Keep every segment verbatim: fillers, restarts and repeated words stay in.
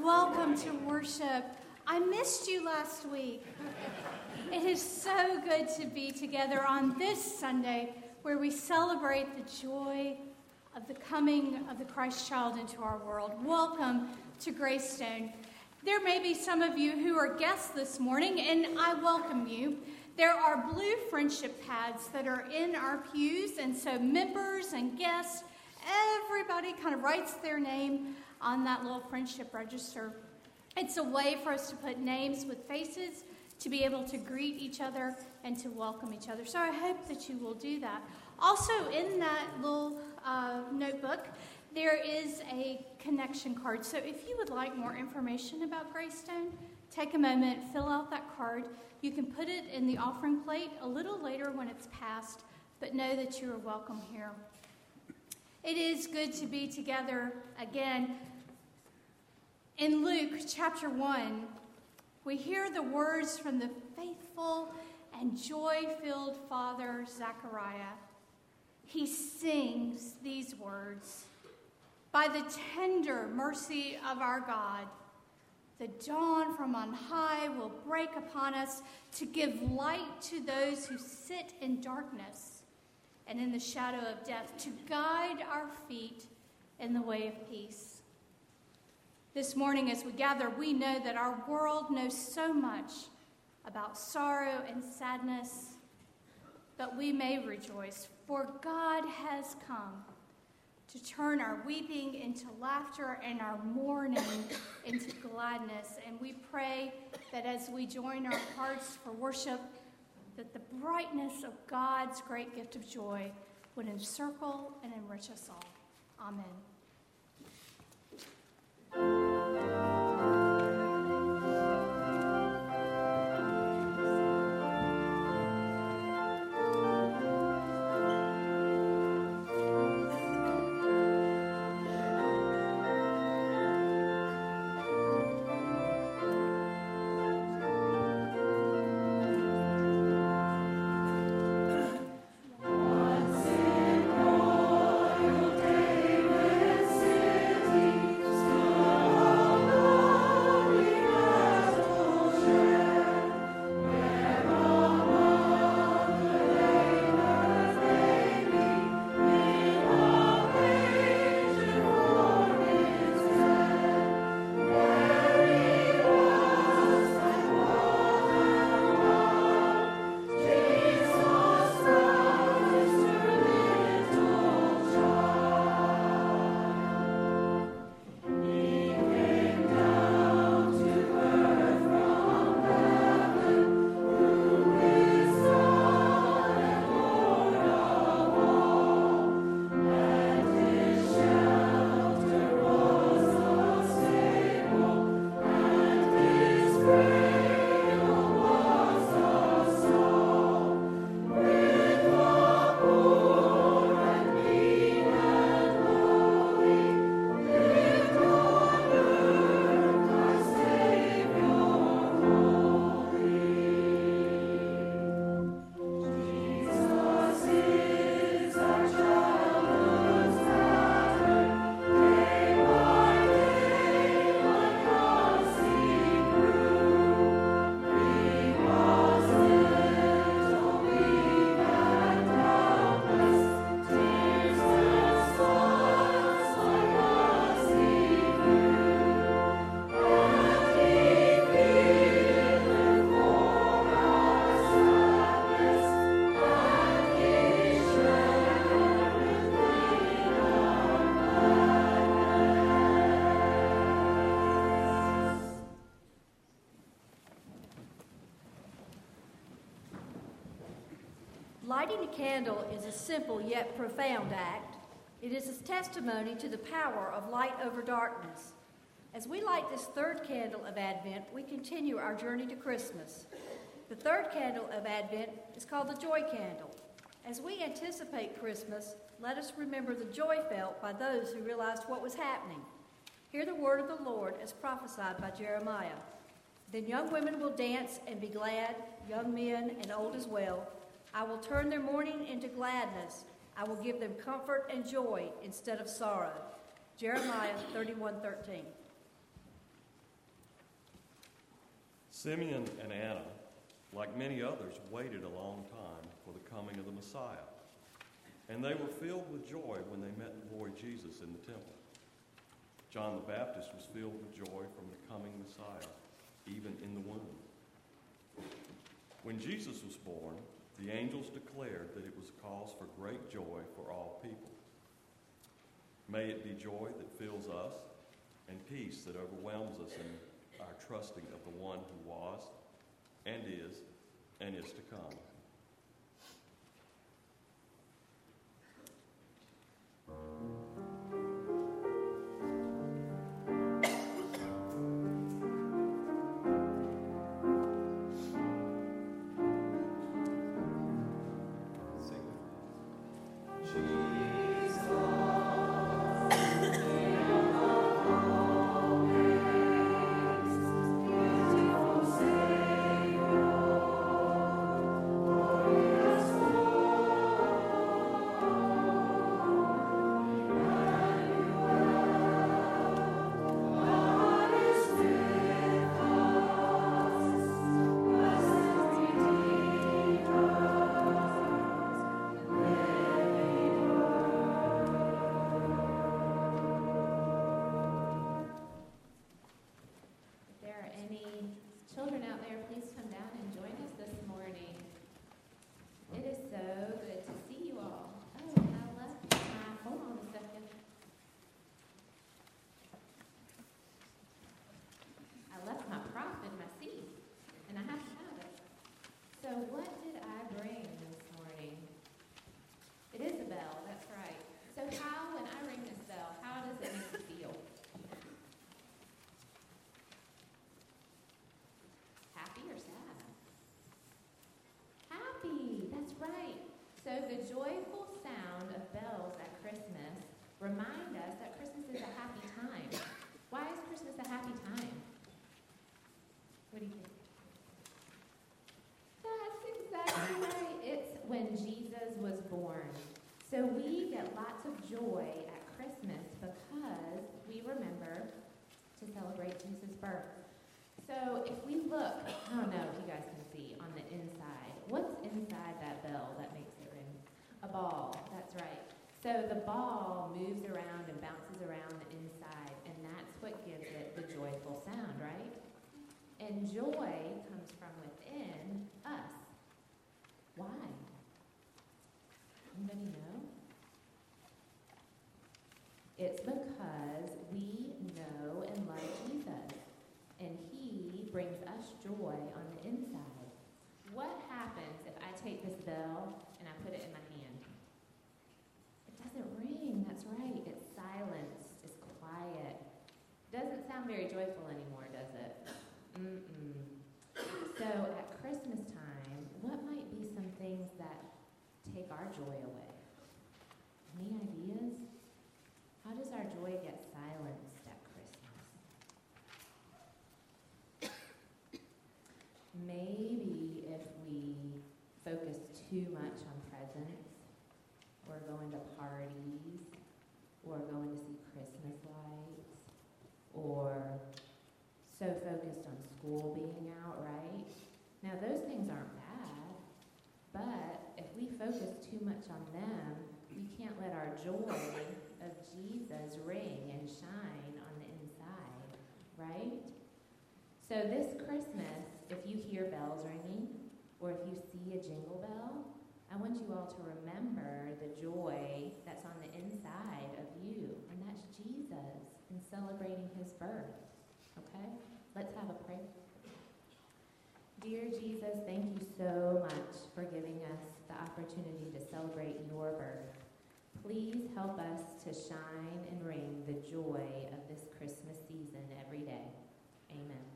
welcome to worship. I missed you last week. It is so good to be together on this Sunday where we celebrate the joy of the coming of the Christ child into our world. Welcome to Greystone. There may be some of you who are guests this morning, and I welcome you. There are blue friendship pads that are in our pews, and so members and guests, everybody kind of writes their name on that little friendship register. It's a way for us to put names with faces, to be able to greet each other and to welcome each other. So I hope that you will do that. Also in that little uh, notebook, there is a connection card. So if you would like more information about Greystone, take a moment, fill out that card. You can put it in the offering plate a little later when it's passed, but know that you are welcome here. It is good to be together again. In Luke chapter one, we hear the words from the faithful and joy-filled father Zechariah. He sings these words, "By the tender mercy of our God, the dawn from on high will break upon us to give light to those who sit in darkness and in the shadow of death, to guide our feet in the way of peace." This morning as we gather, we know that our world knows so much about sorrow and sadness, but we may rejoice, for God has come to turn our weeping into laughter and our mourning into gladness. And we pray that as we join our hearts for worship, that the brightness of God's great gift of joy would encircle and enrich us all. Amen. Lighting a candle is a simple yet profound act. It is a testimony to the power of light over darkness. As we light this third candle of Advent, we continue our journey to Christmas. The third candle of Advent is called the Joy Candle. As we anticipate Christmas, let us remember the joy felt by those who realized what was happening. Hear the word of the Lord as prophesied by Jeremiah. Then young women will dance and be glad, young men and old as well. I will turn their mourning into gladness. I will give them comfort and joy instead of sorrow. Jeremiah thirty-one thirteen. Simeon and Anna, like many others, waited a long time for the coming of the Messiah. And they were filled with joy when they met the boy Jesus in the temple. John the Baptist was filled with joy from the coming Messiah, even in the womb. When Jesus was born, the angels declared that it was a cause for great joy for all people. May it be joy that fills us and peace that overwhelms us in our trusting of the one who was and is and is to come. So the joyful sound of bells at Christmas remind us that Christmas is a happy time. Why is Christmas a happy time? What do you think? That's exactly right. It's when Jesus was born. So we get lots of joy at Christmas because we remember to celebrate Jesus' birth. So if we look, I don't know if you guys can see on the inside, what's inside that bell that makes it ring? A ball, that's right. So the ball moves around and bounces around the inside, and that's what gives it the joyful sound, right? And joy comes from within us. Why? Anybody know? It's because we know and love Jesus, and he brings us joy on the inside. What happens if I take this bell and I put it in my hand? It doesn't ring, that's right. It's silenced, it's quiet. Doesn't sound very joyful anymore, does it? Mm-mm. So at Christmas time, what might be some things that take our joy away? Any ideas? How does our joy get silenced at Christmas? Maybe if we focus too much on presents, or going to parties, or going to see Christmas lights, or so focused on school being out, right? Now those things aren't bad, but if we focus too much on them, we can't let our joy of Jesus ring and shine on the inside, right? So this Christmas, if you hear bells ringing, or if you see a jingle bell, I want you all to remember the joy that's on the inside of you, and that's Jesus in celebrating his birth, okay? Let's have a prayer. Dear Jesus, thank you so much for giving us the opportunity to celebrate your birth. Please help us to shine and ring the joy of this Christmas season every day. Amen.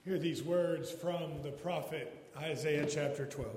Hear these words from the prophet Isaiah chapter twelve.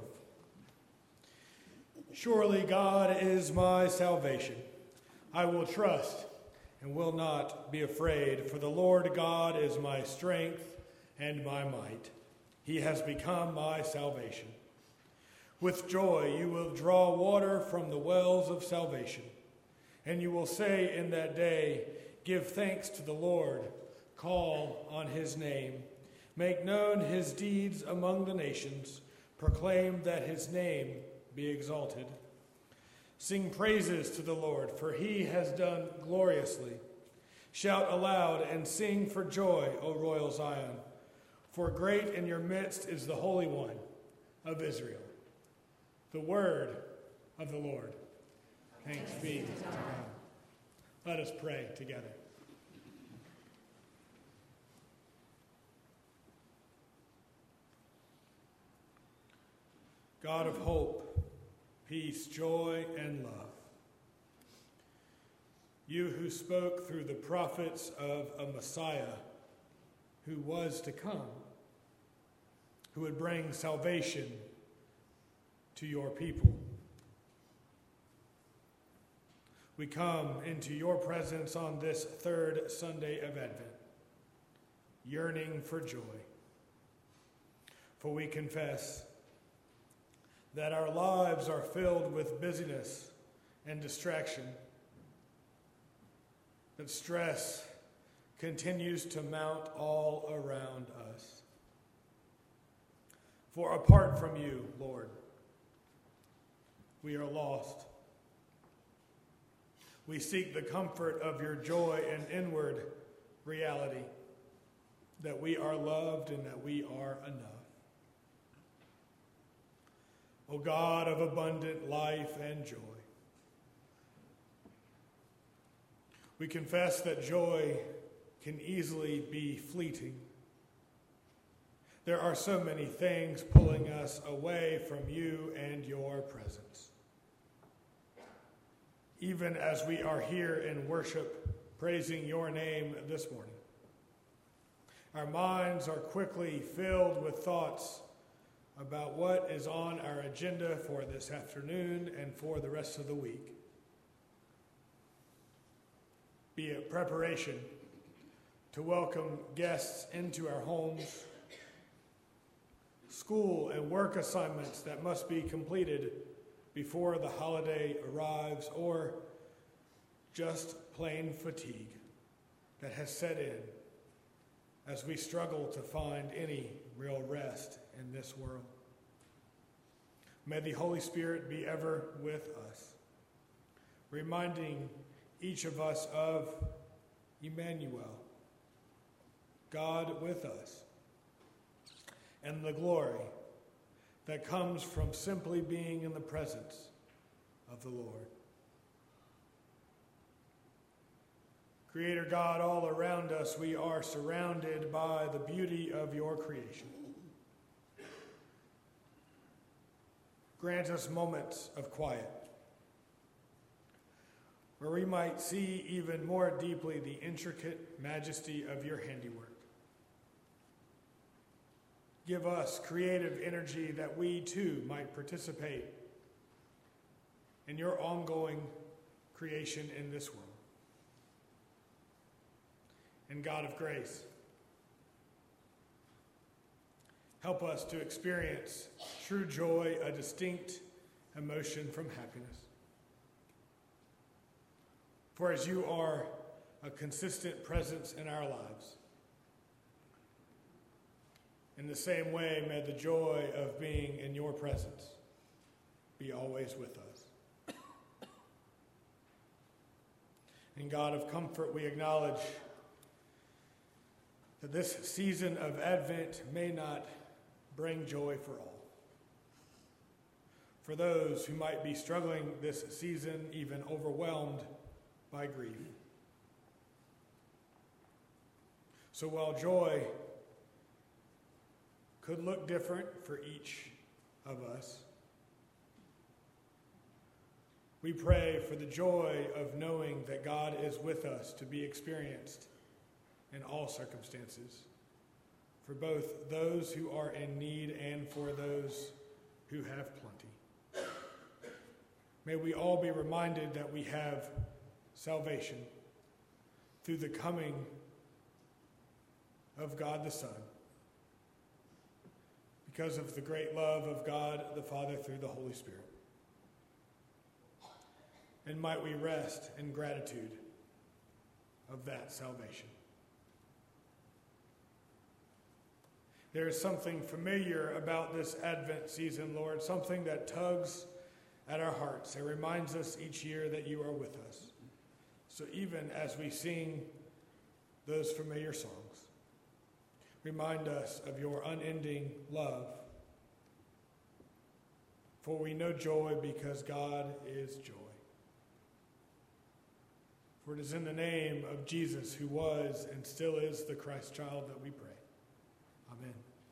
Surely God is my salvation. I will trust and will not be afraid, for the Lord God is my strength and my might. He has become my salvation. With joy you will draw water from the wells of salvation, and you will say in that day, give thanks to the Lord, call on his name. Make known his deeds among the nations. Proclaim that his name be exalted. Sing praises to the Lord, for he has done gloriously. Shout aloud and sing for joy, O royal Zion, for great in your midst is the Holy One of Israel. The word of the Lord. Thanks be to God. Let us pray together. God of hope, peace, joy, and love, you who spoke through the prophets of a Messiah who was to come, who would bring salvation to your people. We come into your presence on this third Sunday of Advent, yearning for joy. For we confess that our lives are filled with busyness and distraction, that stress continues to mount all around us. For apart from you, Lord, we are lost. We seek the comfort of your joy and inward reality, that we are loved and that we are enough. O God of abundant life and joy, we confess that joy can easily be fleeting. There are so many things pulling us away from you and your presence. Even as we are here in worship, praising your name this morning, our minds are quickly filled with thoughts about what is on our agenda for this afternoon and for the rest of the week. Be it preparation to welcome guests into our homes, school and work assignments that must be completed before the holiday arrives, or just plain fatigue that has set in as we struggle to find any real rest in this world. May the Holy Spirit be ever with us, reminding each of us of Emmanuel, God with us, and the glory that comes from simply being in the presence of the Lord. Creator God, all around us, we are surrounded by the beauty of your creation. Grant us moments of quiet, where we might see even more deeply the intricate majesty of your handiwork. Give us creative energy that we too might participate in your ongoing creation in this world. And God of grace, help us to experience true joy, a distinct emotion from happiness. For as you are a consistent presence in our lives, in the same way, may the joy of being in your presence be always with us. And God of comfort, we acknowledge that this season of Advent may not bring joy for all. For those who might be struggling this season, even overwhelmed by grief. So while joy could look different for each of us, we pray for the joy of knowing that God is with us to be experienced in all circumstances. for both those who are in need and for those who have plenty. May we all be reminded that we have salvation through the coming of God the Son, because of the great love of God the Father through the Holy Spirit. And might we rest in gratitude of that salvation. There is something familiar about this Advent season, Lord, something that tugs at our hearts and reminds us each year that you are with us. So even as we sing those familiar songs, remind us of your unending love. For we know joy because God is joy. For it is in the name of Jesus, who was and still is the Christ child, that we pray. Amen.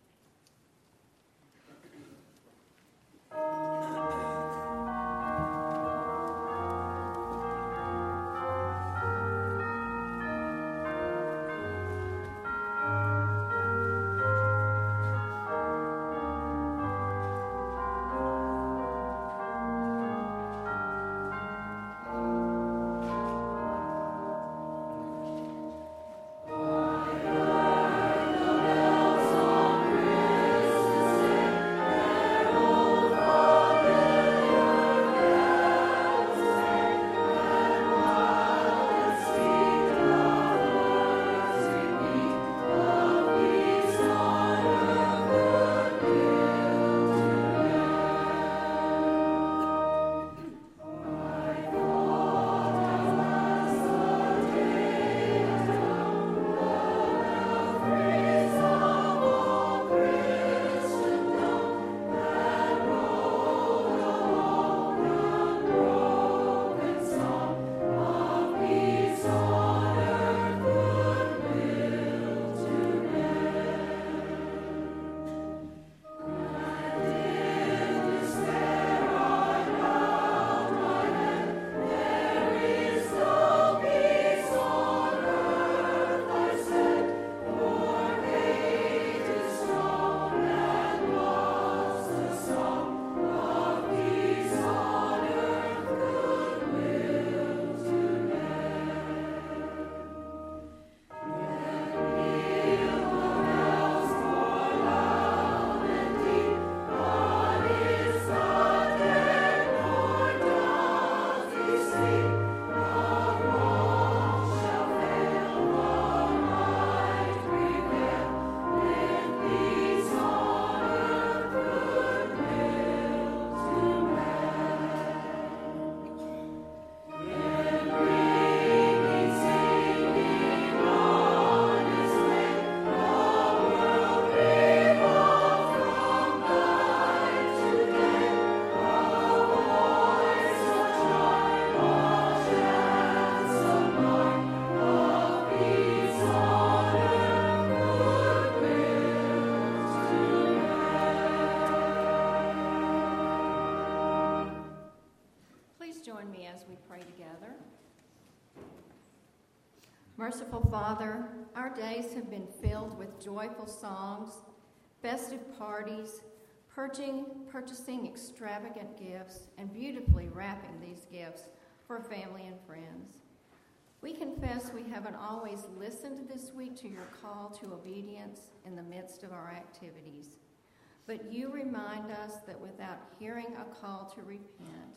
Merciful Father, our days have been filled with joyful songs, festive parties, purchasing, purchasing extravagant gifts, and beautifully wrapping these gifts for family and friends. We confess we haven't always listened this week to your call to obedience in the midst of our activities. But you remind us that without hearing a call to repent,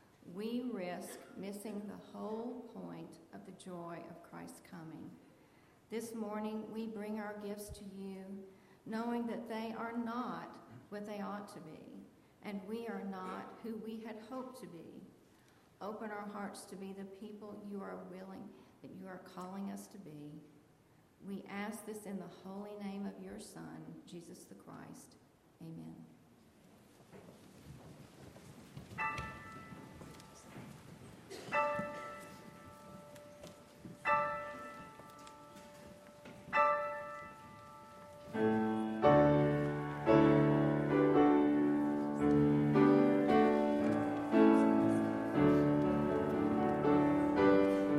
we risk missing the whole point of the joy of Christ's coming. This morning, we bring our gifts to you, knowing that they are not what they ought to be, and we are not who we had hoped to be. Open our hearts to be the people you are willing, that you are calling us to be. We ask this in the holy name of your Son, Jesus the Christ. Amen.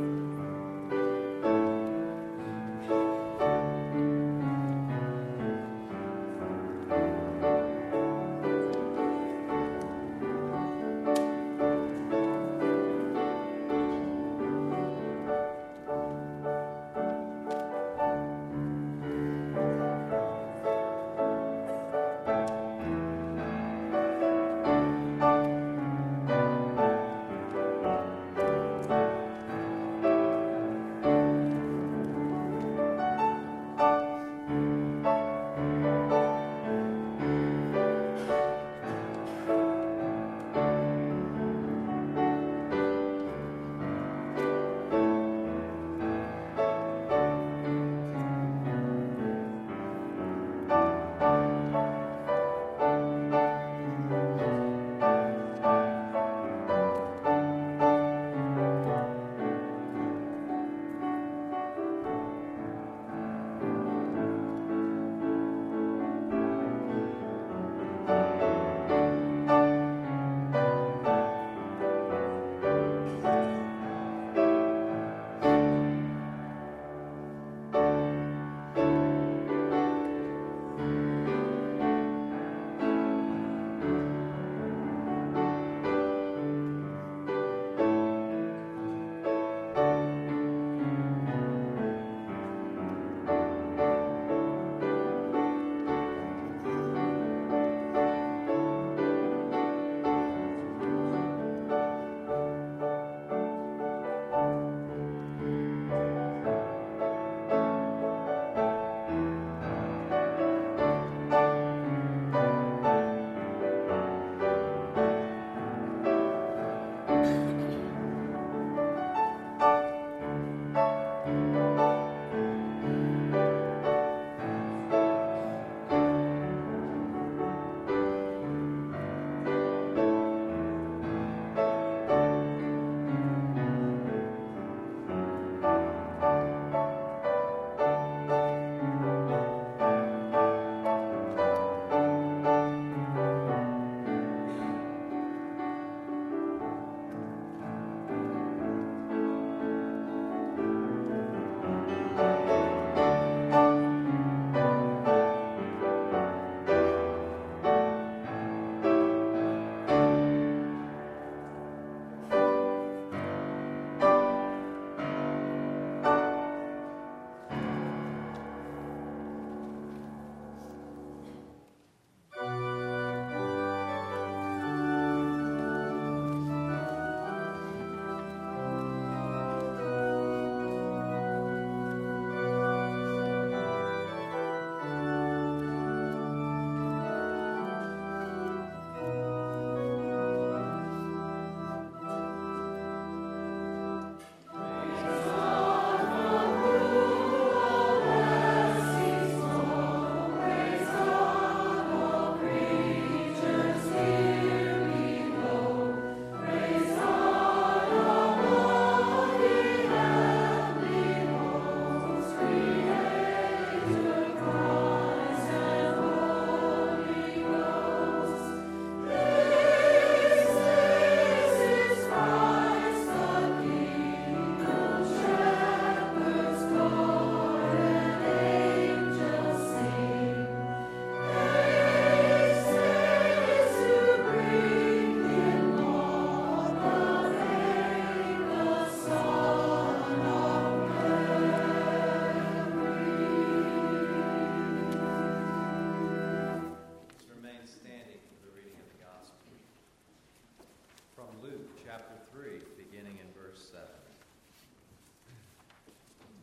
Thank you.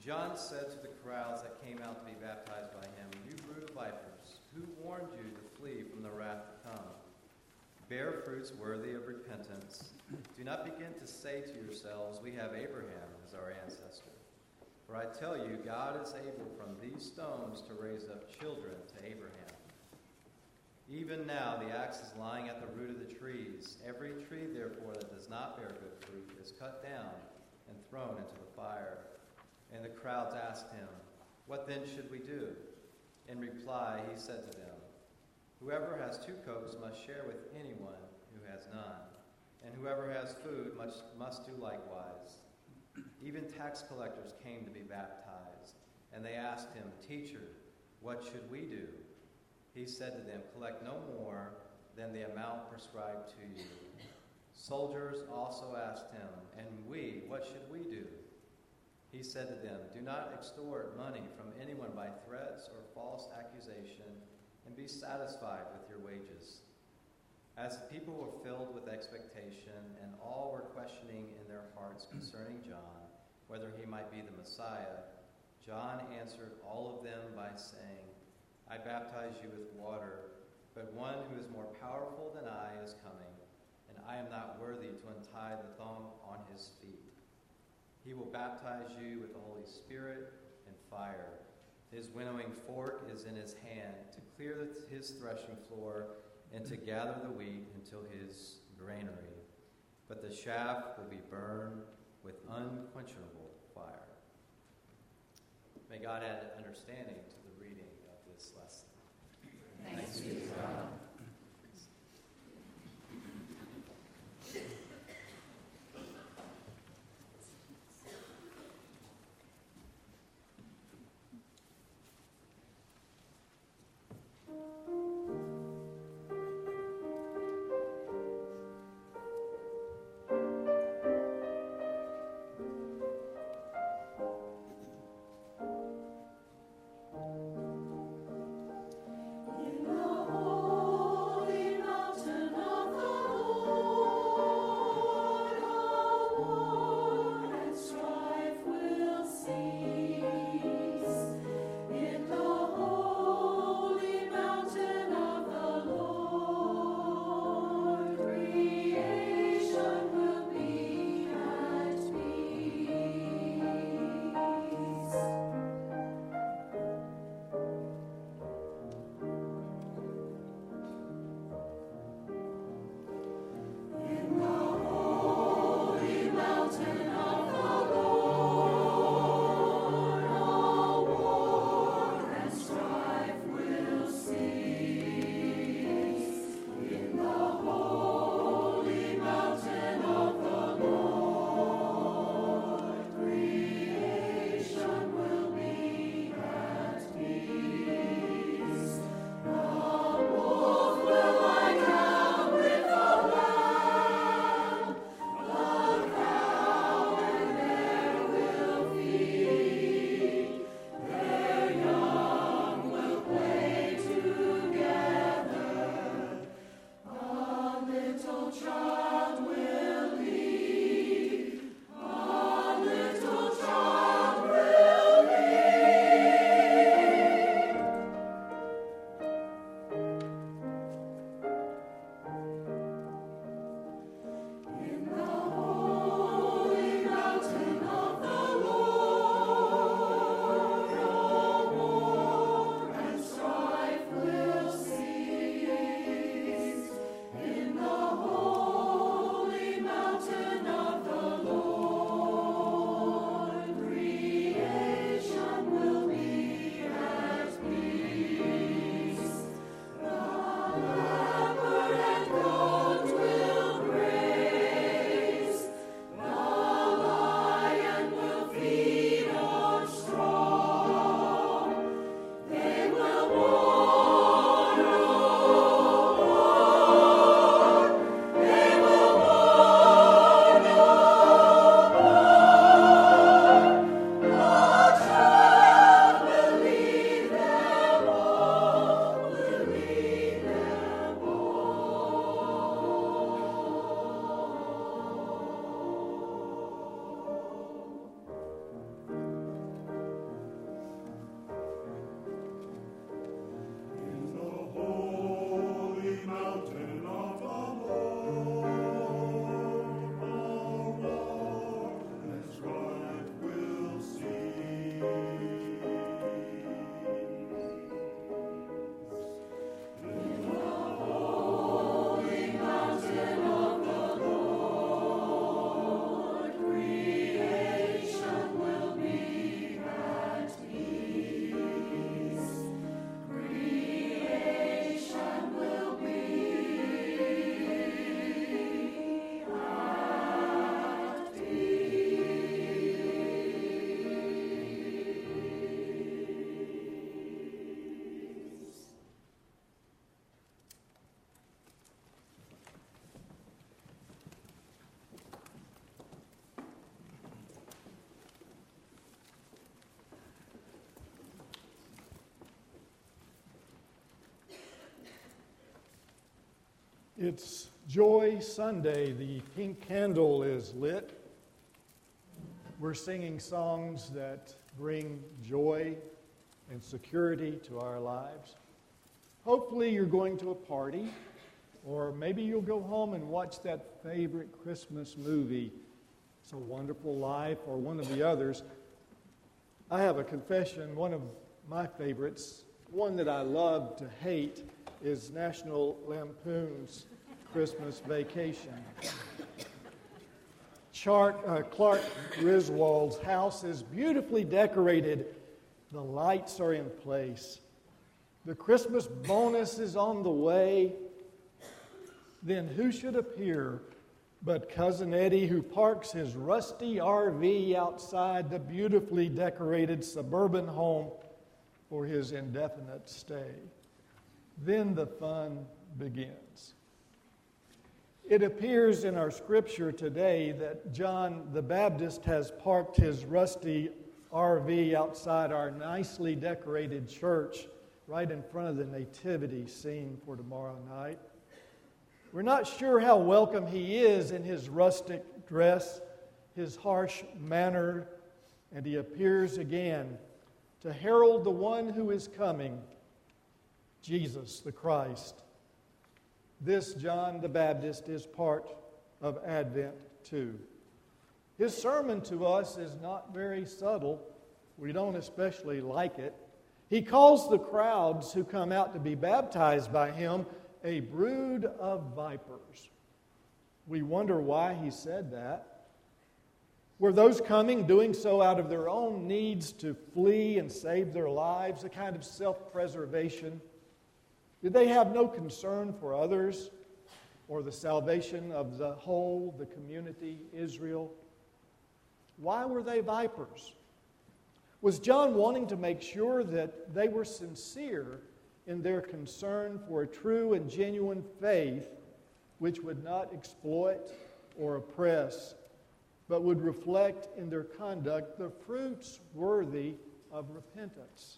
John said to the crowds that came out to be baptized by him, "You brood of vipers, who warned you to flee from the wrath to come? Bear fruits worthy of repentance. Do not begin to say to yourselves, 'We have Abraham as our ancestor.' For I tell you, God is able from these stones to raise up children to Abraham. Even now the axe is lying at the root of the trees. Every tree, therefore, that does not bear good fruit is cut down and thrown into the fire." And the crowds asked him, "What then should we do?" In reply, he said to them, "Whoever has two coats must share with anyone who has none, and whoever has food must, must do likewise." Even tax collectors came to be baptized, and they asked him, "Teacher, what should we do?" He said to them, "Collect no more than the amount prescribed to you." Soldiers also asked him, "And we, what should we do?" He said to them, "Do not extort money from anyone by threats or false accusation, and be satisfied with your wages." As the people were filled with expectation, and all were questioning in their hearts concerning John, whether he might be the Messiah, John answered all of them by saying, "I baptize you with water, but one who is more powerful than I is coming, and I am not worthy to untie the thong on his feet. He will baptize you with the Holy Spirit and fire. His winnowing fork is in his hand to clear his threshing floor and to gather the wheat into his granary. But the chaff will be burned with unquenchable fire." May God add understanding to the reading of this lesson. Thanks be to God. In the It's Joy Sunday. The pink candle is lit. We're singing songs that bring joy and security to our lives. Hopefully you're going to a party, or maybe you'll go home and watch that favorite Christmas movie, It's a Wonderful Life, or one of the others. I have a confession. One of my favorites, one that I love to hate, is National Lampoon's Christmas Vacation. Chart, uh, Clark Griswold's house is beautifully decorated. The lights are in place. The Christmas bonus is on the way. Then who should appear but Cousin Eddie, who parks his rusty R V outside the beautifully decorated suburban home for his indefinite stay. Then the fun begins. It appears in our scripture today that John the Baptist has parked his rusty R V outside our nicely decorated church right in front of the nativity scene for tomorrow night. We're not sure how welcome he is in his rustic dress, his harsh manner, and he appears again to herald the one who is coming, Jesus the Christ. This John the Baptist is part of Advent too. His sermon to us is not very subtle. We don't especially like it. He calls the crowds who come out to be baptized by him a brood of vipers. We wonder why he said that. Were those coming doing so out of their own needs to flee and save their lives, a kind of self-preservation? Did they have no concern for others or the salvation of the whole, the community, Israel? Why were they vipers? Was John wanting to make sure that they were sincere in their concern for a true and genuine faith which would not exploit or oppress, but would reflect in their conduct the fruits worthy of repentance?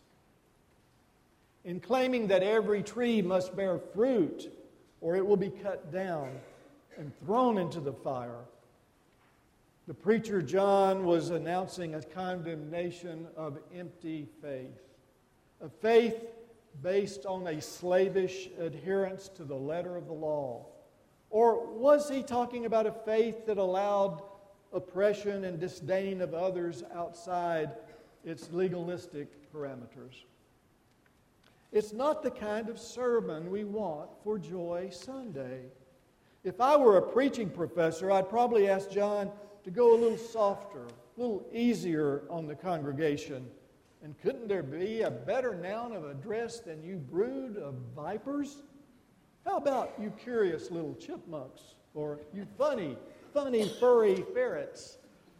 In claiming that every tree must bear fruit or it will be cut down and thrown into the fire, the preacher John was announcing a condemnation of empty faith, a faith based on a slavish adherence to the letter of the law. Or was he talking about a faith that allowed oppression and disdain of others outside its legalistic parameters? It's not the kind of sermon we want for Joy Sunday. If I were a preaching professor, I'd probably ask John to go a little softer, a little easier on the congregation. And couldn't there be a better noun of address than you brood of vipers? How about you curious little chipmunks? Or you funny, funny, furry ferrets?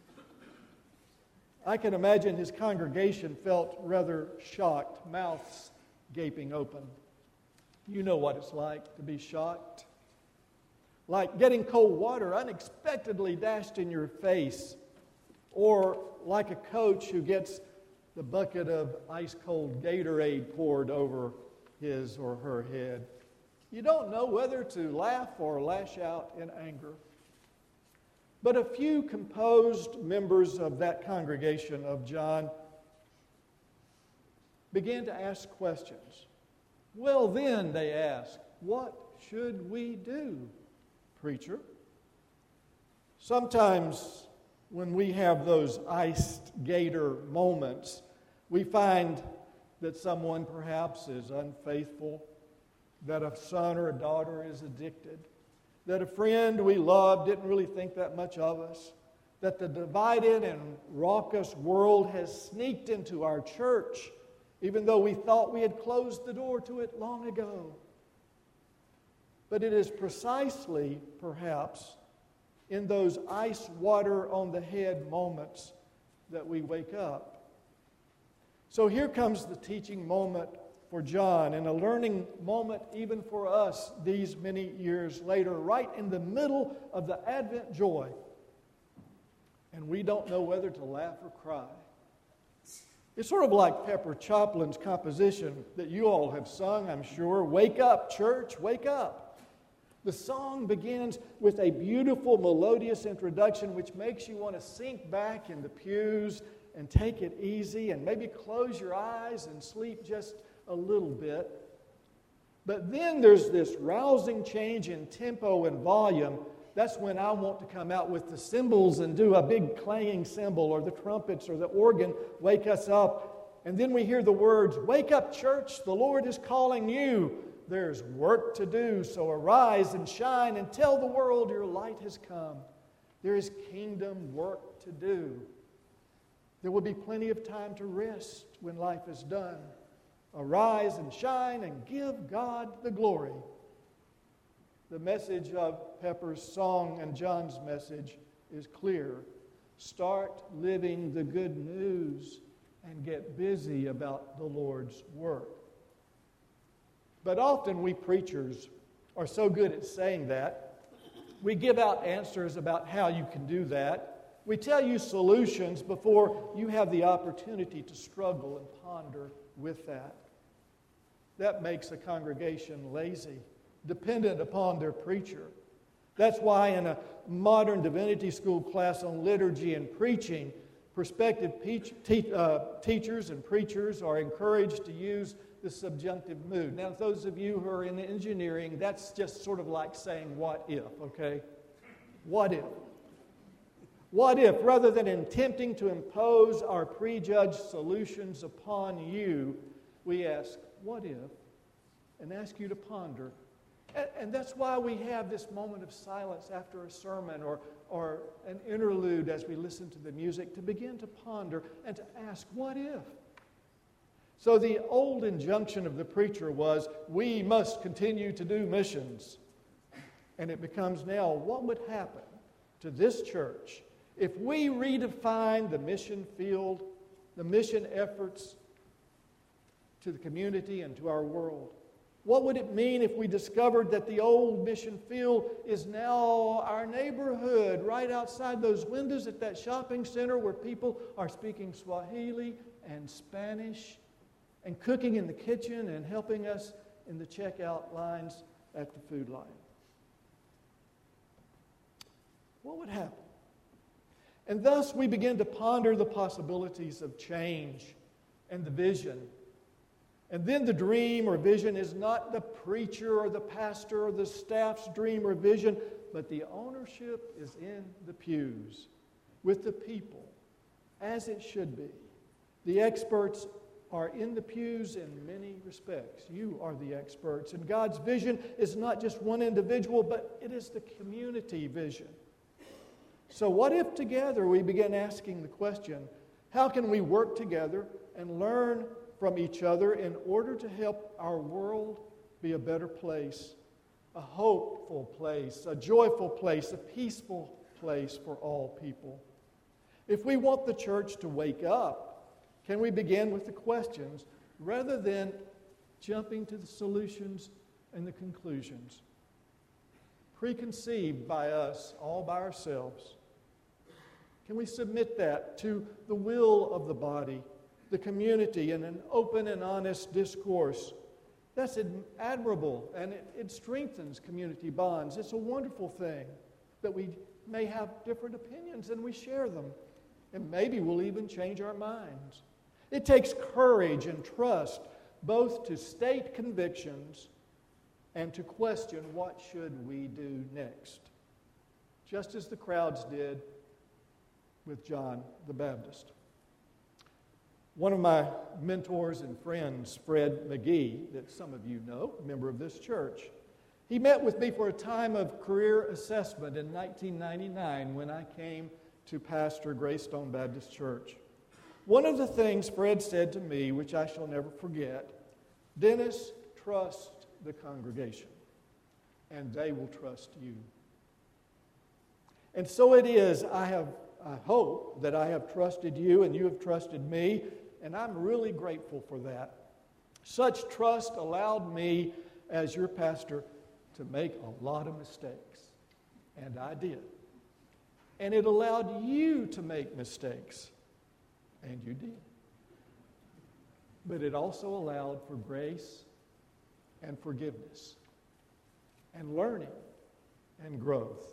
I can imagine his congregation felt rather shocked, mouths gaping open. You know what it's like to be shocked. Like getting cold water unexpectedly dashed in your face. Or like a coach who gets the bucket of ice-cold Gatorade poured over his or her head. You don't know whether to laugh or lash out in anger. But a few composed members of that congregation of John began to ask questions. Well, then, they asked, what should we do, preacher? Sometimes when we have those iced gator moments, we find that someone perhaps is unfaithful, that a son or a daughter is addicted, that a friend we love didn't really think that much of us, that the divided and raucous world has sneaked into our church, even though we thought we had closed the door to it long ago. But it is precisely, perhaps, in those ice water on the head moments that we wake up. So here comes the teaching moment for John, and a learning moment even for us these many years later, right in the middle of the Advent joy. And we don't know whether to laugh or cry. It's sort of like Pepper Choplin's composition that you all have sung, I'm sure. Wake up, church, wake up. The song begins with a beautiful, melodious introduction which makes you want to sink back in the pews and take it easy and maybe close your eyes and sleep just a little bit. But then there's this rousing change in tempo and volume. That's when I want to come out with the cymbals and do a big clanging cymbal, or the trumpets or the organ wake us up. And then we hear the words, "Wake up, church, the Lord is calling you. There's work to do, so arise and shine and tell the world your light has come." There is kingdom work to do. There will be plenty of time to rest when life is done. Arise and shine and give God the glory. The message of Pepper's song and John's message is clear. Start living the good news and get busy about the Lord's work. But often we preachers are so good at saying that. We give out answers about how you can do that. We tell you solutions before you have the opportunity to struggle and ponder with that. That makes a congregation lazy, dependent upon their preacher. That's why in a modern divinity school class on liturgy and preaching, prospective peach, te- uh, teachers and preachers are encouraged to use the subjunctive mood. Now, those of you who are in engineering, that's just sort of like saying what if, okay? What if? What if, rather than attempting to impose our prejudged solutions upon you, we ask, what if? And ask you to ponder. And, and that's why we have this moment of silence after a sermon or, or an interlude as we listen to the music to begin to ponder and to ask, what if? So the old injunction of the preacher was, we must continue to do missions. And it becomes now, what would happen to this church if we redefine the mission field, the mission efforts to the community and to our world? What would it mean if we discovered that the old mission field is now our neighborhood, right outside those windows at that shopping center where people are speaking Swahili and Spanish and cooking in the kitchen and helping us in the checkout lines at the food line? What would happen? And thus we begin to ponder the possibilities of change and the vision. And then the dream or vision is not the preacher or the pastor or the staff's dream or vision, but the ownership is in the pews with the people, as it should be. The experts are in the pews in many respects. You are the experts. And God's vision is not just one individual, but it is the community vision. So what if together we begin asking the question, how can we work together and learn from each other in order to help our world be a better place, a hopeful place, a joyful place, a peaceful place for all people? If we want the church to wake up, can we begin with the questions rather than jumping to the solutions and the conclusions, preconceived by us all by ourselves? Can we submit that to the will of the body, the community, in an open and honest discourse? That's admirable, and it, it strengthens community bonds. It's a wonderful thing that we may have different opinions and we share them, and maybe we'll even change our minds. It takes courage and trust both to state convictions and to question what should we do next, just as the crowds did with John the Baptist. One of my mentors and friends, Fred McGee, that some of you know, a member of this church, he met with me for a time of career assessment in nineteen ninety-nine when I came to pastor Greystone Baptist Church. One of the things Fred said to me, which I shall never forget, Dennis, trust the congregation, and they will trust you. And so it is, I have, I hope that I have trusted you and you have trusted me, and I'm really grateful for that. Such trust allowed me, as your pastor, to make a lot of mistakes, and I did. And it allowed you to make mistakes, and you did. But it also allowed for grace and forgiveness and learning and growth.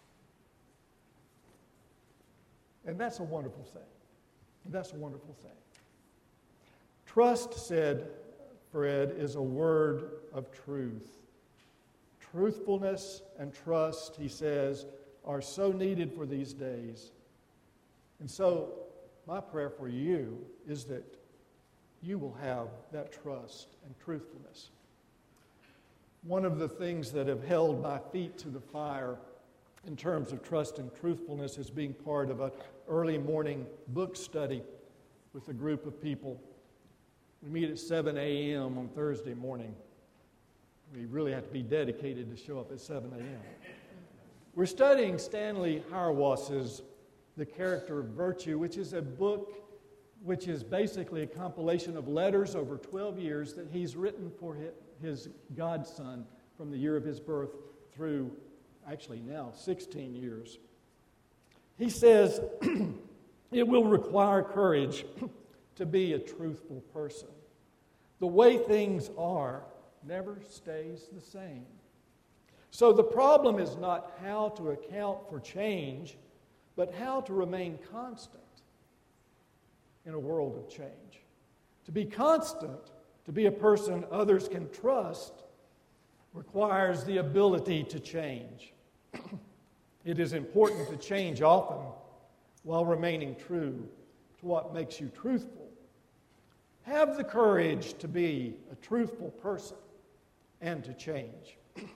And that's a wonderful thing. That's a wonderful thing. Trust, said Fred, is a word of truth. Truthfulness and trust, he says, are so needed for these days. And so, my prayer for you is that you will have that trust and truthfulness. One of the things that have held my feet to the fire in terms of trust and truthfulness is being part of an early morning book study with a group of people. We meet at seven a.m. on Thursday morning. We really have to be dedicated to show up at seven a.m. We're studying Stanley Hauerwas's The Character of Virtue, which is a book which is basically a compilation of letters over twelve years that he's written for his godson from the year of his birth through, actually now, sixteen years. He says, it will require courage to be a truthful person. The way things are never stays the same. So the problem is not how to account for change, but how to remain constant in a world of change. To be constant, to be a person others can trust, requires the ability to change. It is important to change often while remaining true to what makes you truthful. Have the courage to be a truthful person and to change.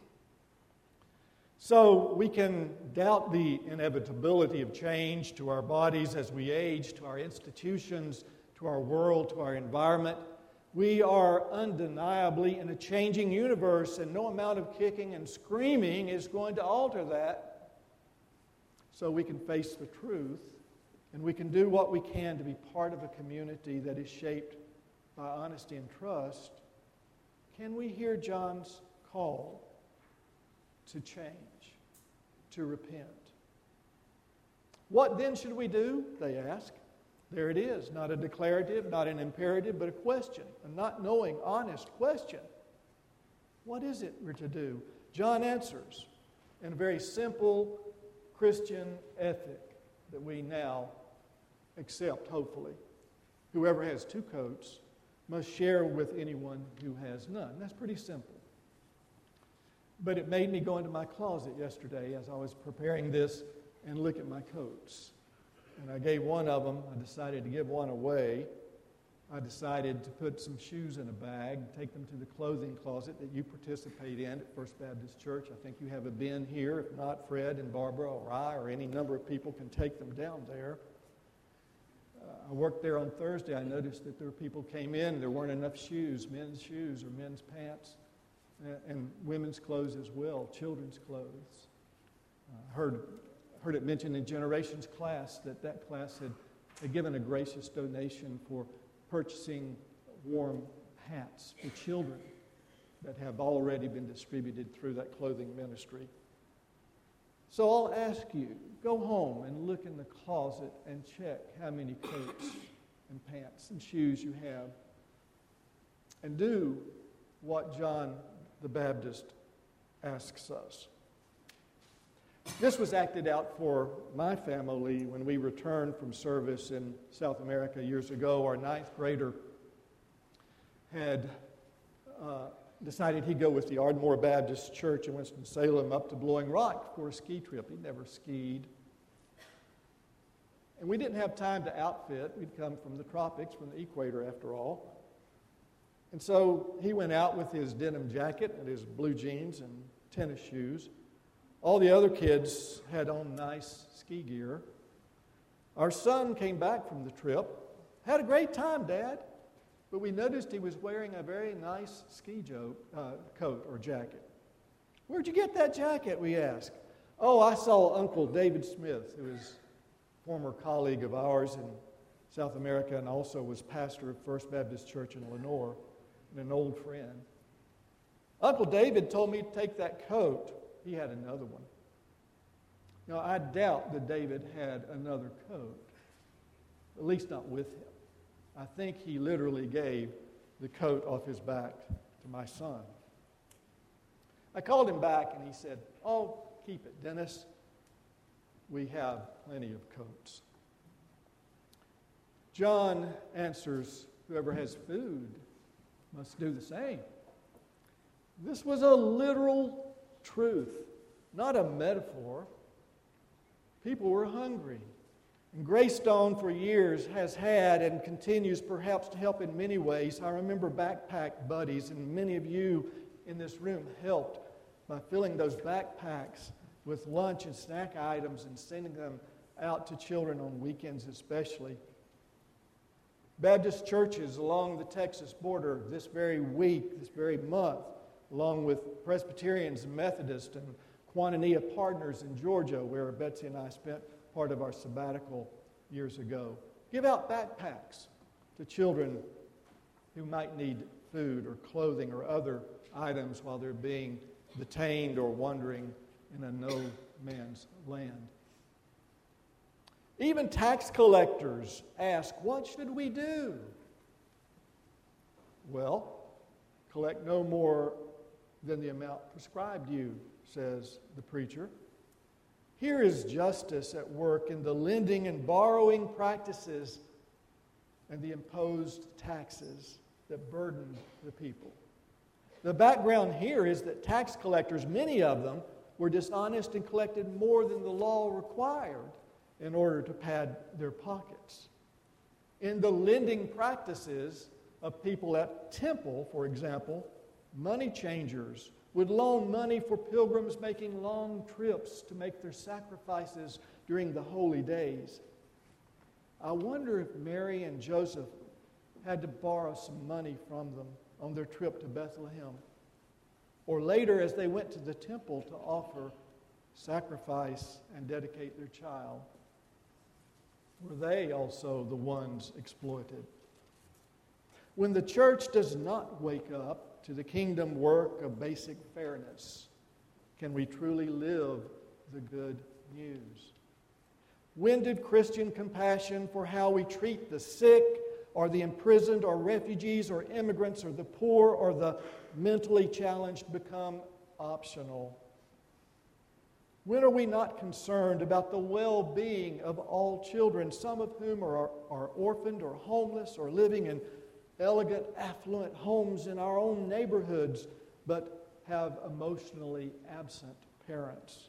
So we can doubt the inevitability of change to our bodies as we age, to our institutions, to our world, to our environment. We are undeniably in a changing universe, and no amount of kicking and screaming is going to alter that. So we can face the truth, and we can do what we can to be part of a community that is shaped by honesty and trust. Can we hear John's call to change, to repent? What then should we do, they ask. There it is, not a declarative, not an imperative, but a question, a not knowing, honest question. What is it we're to do? John answers in a very simple Christian ethic that we now accept, hopefully. Whoever has two coats must share with anyone who has none. That's pretty simple. But it made me go into my closet yesterday as I was preparing this and look at my coats. And I gave one of them, I decided to give one away. I decided to put some shoes in a bag, take them to the clothing closet that you participate in at First Baptist Church. I think you have a bin here. If not, Fred and Barbara or I or any number of people can take them down there. Uh, I worked there on Thursday. I noticed that there were people came in, there weren't enough shoes, men's shoes or men's pants, and, and women's clothes as well, children's clothes. I uh, heard, heard it mentioned in Generations class that that class had, had given a gracious donation for purchasing warm hats for children that have already been distributed through that clothing ministry. So I'll ask you, go home and look in the closet and check how many coats and pants and shoes you have. And do what John the Baptist asks us. This was acted out for my family when we returned from service in South America years ago. Our ninth grader had uh, decided he'd go with the Ardmore Baptist Church in Winston-Salem up to Blowing Rock for a ski trip. He'd never skied. And we didn't have time to outfit. We'd come from the tropics, from the equator after all. And so he went out with his denim jacket and his blue jeans and tennis shoes. All the other kids had on nice ski gear. Our son came back from the trip, had a great time, Dad, but we noticed he was wearing a very nice ski jo- uh, coat or jacket. Where'd you get that jacket, we asked. Oh, I saw Uncle David Smith, who is a former colleague of ours in South America and also was pastor of First Baptist Church in Lenore, and an old friend. Uncle David told me to take that coat. He had another one. Now, I doubt that David had another coat, at least not with him. I think he literally gave the coat off his back to my son. I called him back and he said, oh, keep it, Dennis. We have plenty of coats. John answers, whoever has food must do the same. This was a literal truth, not a metaphor. People were hungry. And Greystone for years has had and continues perhaps to help in many ways. I remember Backpack Buddies, and many of you in this room helped by filling those backpacks with lunch and snack items and sending them out to children on weekends especially. Baptist churches along the Texas border this very week, this very month, along with Presbyterians and Methodists and Quintanilla Partners in Georgia, where Betsy and I spent part of our sabbatical years ago, give out backpacks to children who might need food or clothing or other items while they're being detained or wandering in a no man's land. Even tax collectors ask, what should we do? Well, collect no more than the amount prescribed you, says the preacher. Here is justice at work in the lending and borrowing practices and the imposed taxes that burden the people. The background here is that tax collectors, many of them, were dishonest and collected more than the law required in order to pad their pockets. In the lending practices of people at Temple, for example, money changers would loan money for pilgrims making long trips to make their sacrifices during the holy days. I wonder if Mary and Joseph had to borrow some money from them on their trip to Bethlehem, or later as they went to the temple to offer sacrifice and dedicate their child. Were they also the ones exploited? When the church does not wake up to the kingdom work of basic fairness, can we truly live the good news? When did Christian compassion for how we treat the sick or the imprisoned or refugees or immigrants or the poor or the mentally challenged become optional? When are we not concerned about the well-being of all children, some of whom are, are orphaned or homeless or living in elegant, affluent homes in our own neighborhoods, but have emotionally absent parents?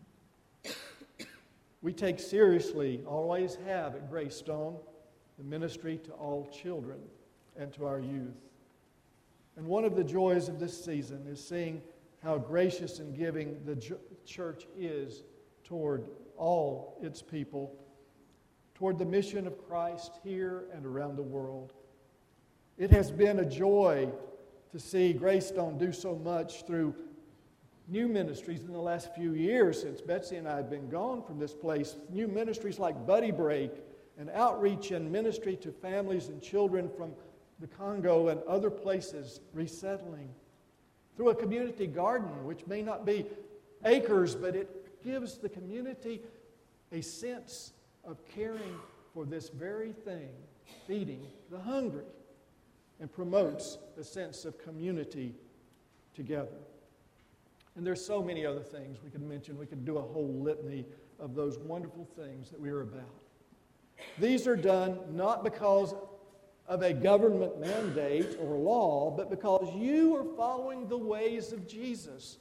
We take seriously, always have at Greystone, the ministry to all children and to our youth. And one of the joys of this season is seeing how gracious and giving the church is toward all its people, toward the mission of Christ here and around the world. It has been a joy to see Greystone do so much through new ministries in the last few years since Betsy and I have been gone from this place. New ministries like Buddy Break and outreach and ministry to families and children from the Congo and other places resettling. Through a community garden, which may not be acres, but it gives the community a sense of caring for this very thing, feeding the hungry, and promotes a sense of community together. And there's so many other things we could mention. We could do a whole litany of those wonderful things that we are about. These are done not because of a government mandate or law, but because you are following the ways of Jesus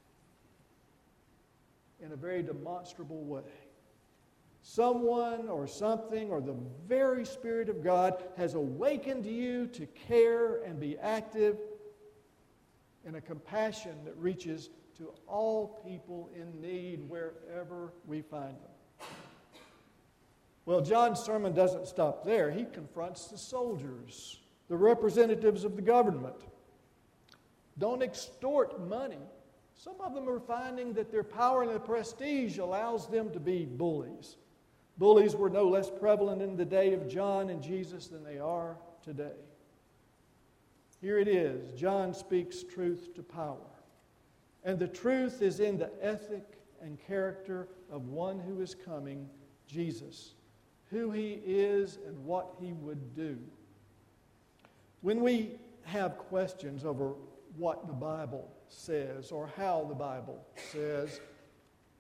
in a very demonstrable way. Someone or something or the very Spirit of God has awakened you to care and be active in a compassion that reaches to all people in need wherever we find them. Well, John's sermon doesn't stop there. He confronts the soldiers, the representatives of the government. Don't extort money. Some of them are finding that their power and their prestige allows them to be bullies. Bullies were no less prevalent in the day of John and Jesus than they are today. Here it is. John speaks truth to power. And the truth is in the ethic and character of one who is coming, Jesus, who he is and what he would do. When we have questions over what the Bible says or how the Bible says,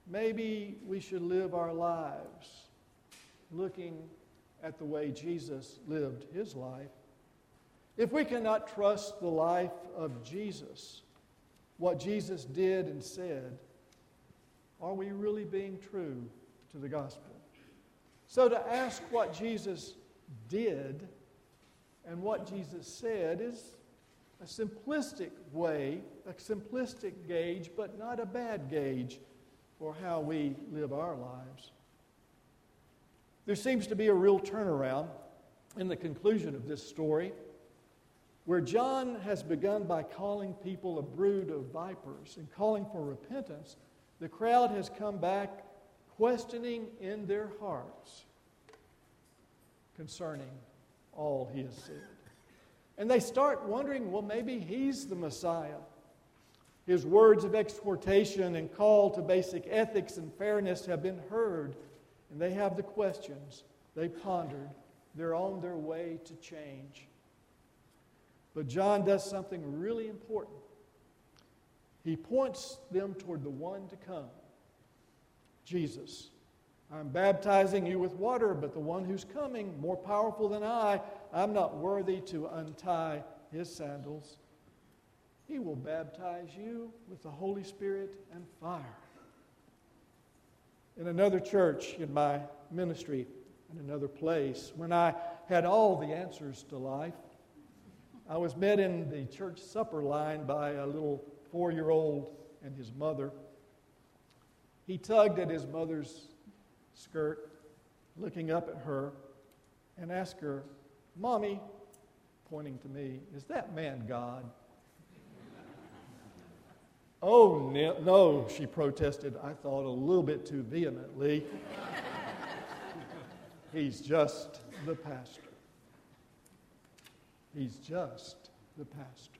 maybe we should live our lives looking at the way Jesus lived his life. If we cannot trust the life of Jesus, what Jesus did and said, are we really being true to the gospel? So to ask what Jesus did and what Jesus said is a simplistic way, a simplistic gauge, but not a bad gauge for how we live our lives. There seems to be a real turnaround in the conclusion of this story, where John has begun by calling people a brood of vipers and calling for repentance. The crowd has come back questioning in their hearts concerning all he has said. And they start wondering, well, maybe he's the Messiah. His words of exhortation and call to basic ethics and fairness have been heard, and they have the questions. They pondered. They're on their way to change. But John does something really important. He points them toward the one to come, Jesus. I'm baptizing you with water, but the one who's coming, more powerful than I, I'm not worthy to untie his sandals. He will baptize you with the Holy Spirit and fire. In another church in my ministry, in another place, when I had all the answers to life, I was met in the church supper line by a little four-year-old and his mother. He tugged at his mother's skirt, looking up at her, and asked her, "Mommy," pointing to me, "is that man God?" "Oh, no," she protested, I thought a little bit too vehemently. "He's just the pastor. He's just the pastor."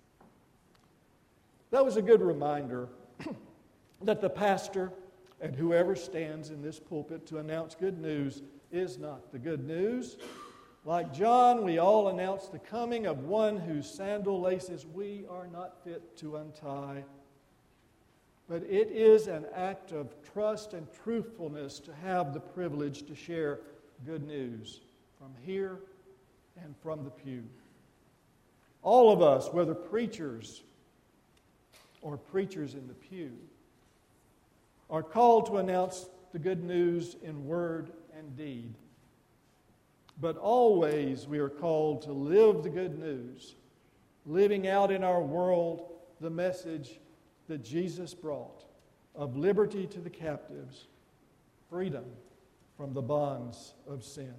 That was a good reminder that the pastor and whoever stands in this pulpit to announce good news is not the good news. Like John, we all announce the coming of one whose sandal laces we are not fit to untie. But it is an act of trust and truthfulness to have the privilege to share good news from here and from the pew. All of us, whether preachers or preachers in the pew, are called to announce the good news in word and deed. But always we are called to live the good news, living out in our world the message that Jesus brought of liberty to the captives, freedom from the bonds of sin.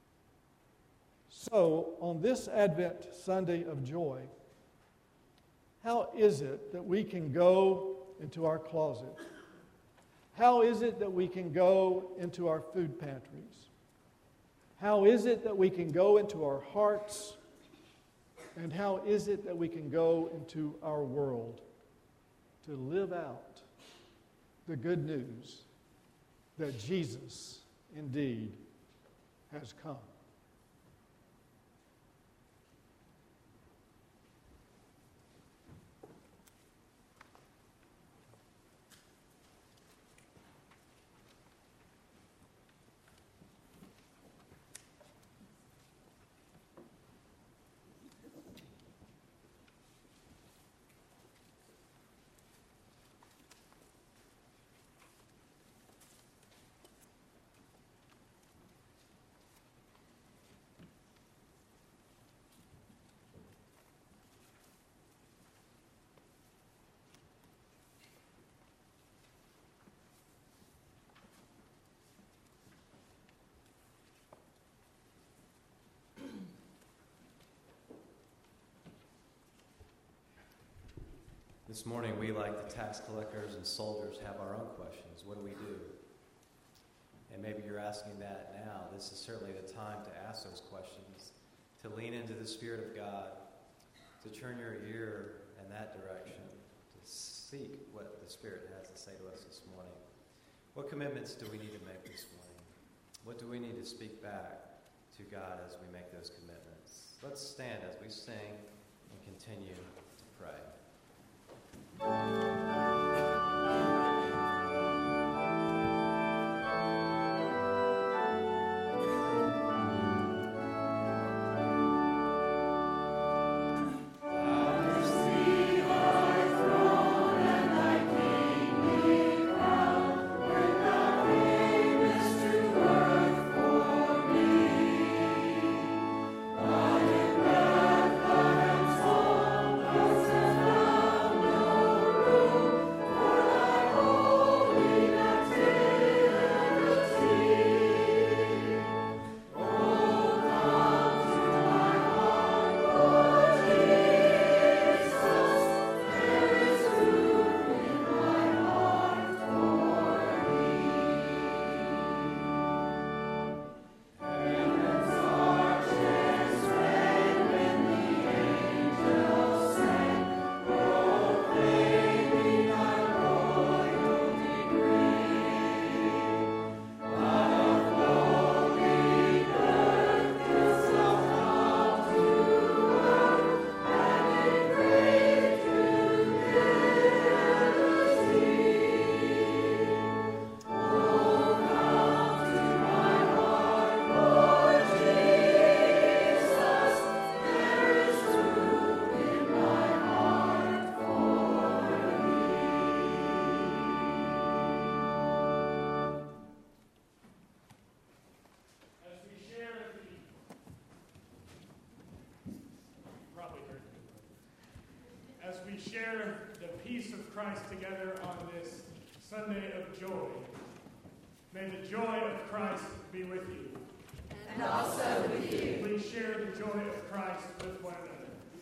So, on this Advent Sunday of joy, how is it that we can go into our closet? How is it that we can go into our food pantries? How is it that we can go into our hearts? And how is it that we can go into our world to live out the good news that Jesus indeed has come? This morning, we, like the tax collectors and soldiers, have our own questions. What do we do? And maybe you're asking that now. This is certainly the time to ask those questions, to lean into the Spirit of God, to turn your ear in that direction, to seek what the Spirit has to say to us this morning. What commitments do we need to make this morning? What do we need to speak back to God as we make those commitments? Let's stand as we sing and continue to pray. Thank you. as we share the peace of Christ together on this Sunday of joy. May the joy of Christ be with you. And also with you. Please share the joy of Christ with one another.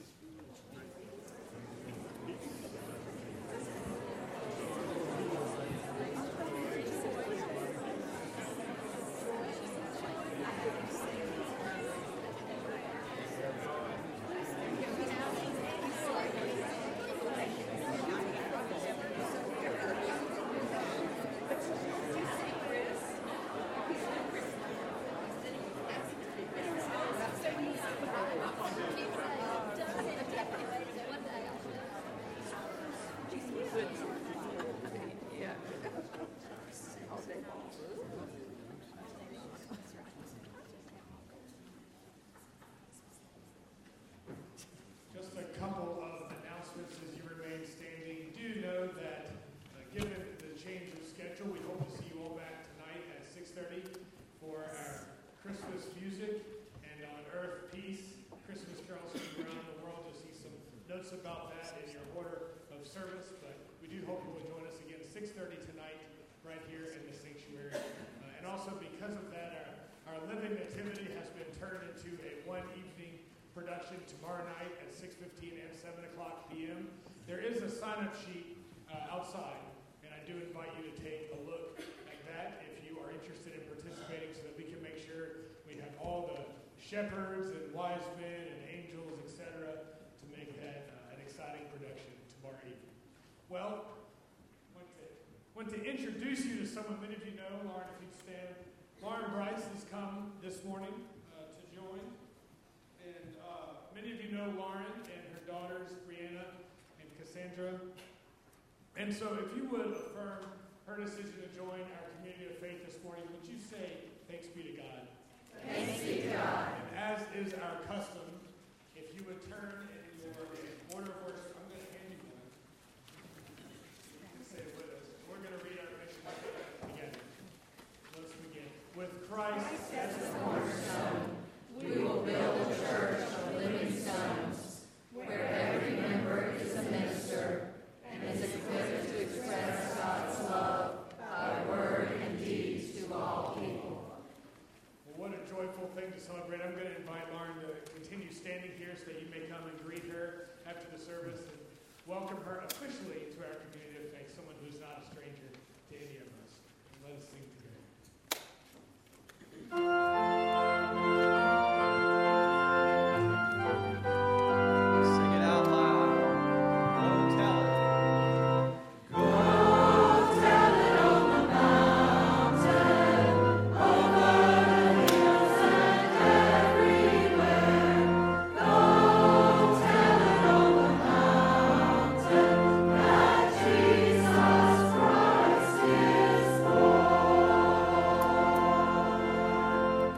About that in your order of service, but we do hope you will join us again six thirty tonight right here in the sanctuary. Uh, and also because of that, our, our Living Nativity has been turned into a one-evening production tomorrow night at six fifteen and seven o'clock p.m. There is a sign-up sheet uh, outside, and I do invite you to take a look at that if you are interested in participating so that we can make sure we have all the shepherds and wise men and angels, et cetera, to make that uh, an exciting production tomorrow evening. Well, I want to, want to introduce you to someone many of you know. Lauren, if you'd stand. Lauren Bryce has come this morning uh, to join. And uh, many of you know Lauren and her daughters, Brianna and Cassandra. And so if you would affirm her decision to join our community of faith this morning, would you say, thanks be to God? Thanks be to God. And as is our custom, if you would turn in your order of worship, I'm going to hand you one. You can say it with us. We're going to read our mission together. Let's begin. With Christ as the cornerstone, we will build a church of living stones, where every member is a minister and is equipped to express God's love by word and deeds to all people. Well, what a joyful thing to celebrate. I'm going to invite Lauren to continue standing here so that you may come and greet her after the service and welcome her officially to our community of faith, someone who's not a stranger to any of us. And let us sing together. Sing it out loud. Go tell it. Go tell it on the mountain, over the hills and everywhere. Go tell it on the mountain that Jesus Christ is born.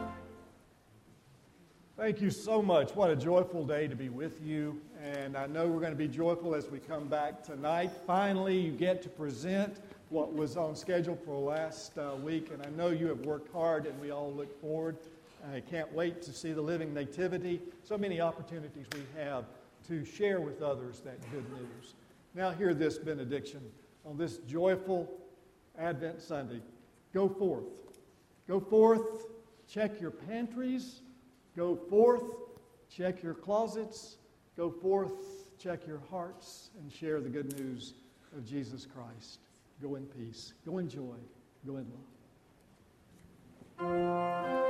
Thank you so much. What a joyful day to be with you. And I know we're going to be joyful as we come back tonight. Finally, you get to present what was on schedule for last uh, week. And I know you have worked hard, and we all look forward. I can't wait to see the Living Nativity. So many opportunities we have to share with others that good news. Now hear this benediction on this joyful Advent Sunday. Go forth. Go forth. Check your pantries. Go forth, check your closets. Go forth, check your hearts, and share the good news of Jesus Christ. Go in peace. Go in joy. Go in love.